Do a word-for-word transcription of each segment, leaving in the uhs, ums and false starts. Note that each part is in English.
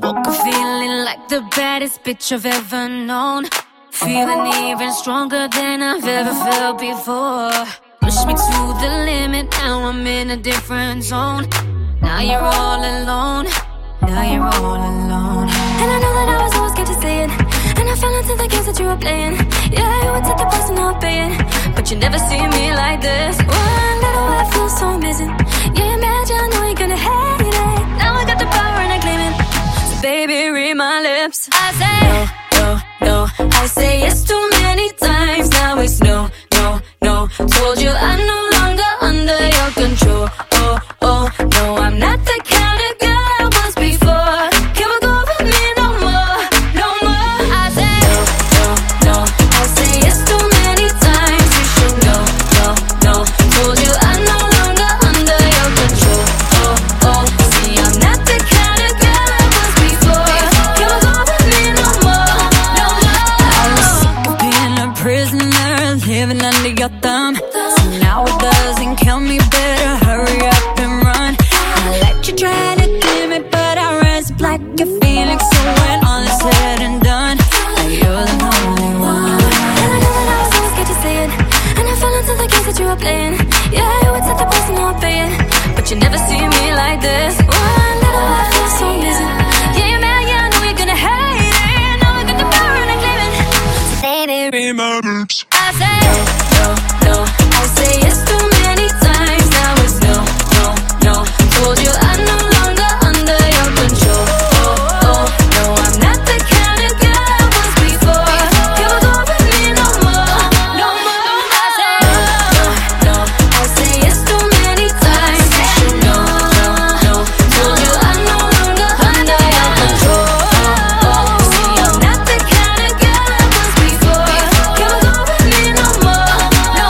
Woke up feeling like the baddest bitch I've ever known. Feeling even stronger than I've ever felt before. Push me to the limit, now I'm in a different zone. Now you're all alone, now you're all alone. And I know that I was always scared to say it, and I fell into the games that you were playing. Yeah, you would take the price and not pay it, but you never see me like this. One little I feel so amazing. Yeah, imagine, I know you're gonna hate it. Now I got the power and I claim it. So baby, read my lips. I say no, no, no. I say yes too many times. Now it's no, no, no. Told you I'm no longer under your control. Oh, oh, no, I'm not the kind of girl I was before. Can't walk over me no more, no more. I say no, no, no. I say yes too many times. You should know, no, no. Told you I'm no longer under your control. Oh, oh. See, I'm not the kind of girl I was before. Can't walk over me no more, no more. I was sick of being a prisoner, living under your thumb. So now it doesn't kill me, better hurry up and run. I let you try to give me, but I rise up like a phoenix. So when all is said and done, you're the only one. And I know that I was always scared to say it, and I fell into the games that you were playing. Yeah, you would take the price and not pay it, but you never see me like this. One little I feel so amazing. Yeah, you're mad, yeah, I know you're gonna hate it. Now I got the power and I claim it. So baby, Read my lips. I say no, no, no. I say yes too many times. Now it's no, no, no. Told you I'm no longer under your control. Oh, oh, no, I'm not the kind of girl I was before. Can't walk over me no more, no more. I say no, no, no. I say yes too many times. You should know, no, no. Told you I'm no longer under your control. Oh, oh. See, I'm not the kind of girl I was before. Can't walk over me no more, no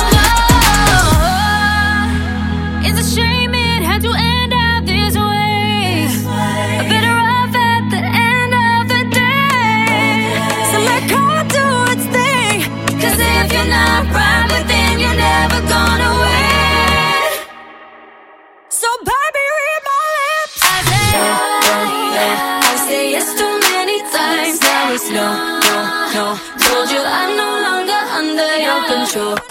more. It's a shame it had to end up this way. I'm better off at the end of the day. So let God do its thing. Cause if you're not right within, you're never gonna win. So baby, read my lips. I say no, no, no. I say yes too many times. Now it's no, no, no. Told you I'm no longer under your control.